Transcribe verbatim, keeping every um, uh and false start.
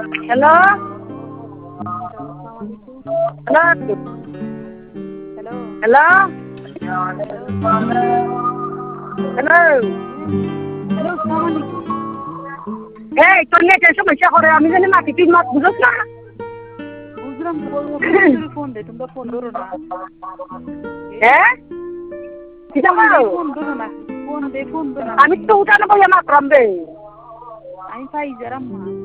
hello hello hello hello hello hello hello আসসালামু আলাইকুম এই তোর নেটের সমস্যা করে আমি জানি মাটি ঠিক মত বুঝছ না বুঝলাম তো বন্ধুরে ফোন দে তোমরা ফোন ধরো না হ্যাঁ কিটা ফোন দে করো ফোন ধরো না ফোন দে ফোন ধরো না আমি তো উঠানো বলে মাত্রাম রে আমি পাই যারাম মা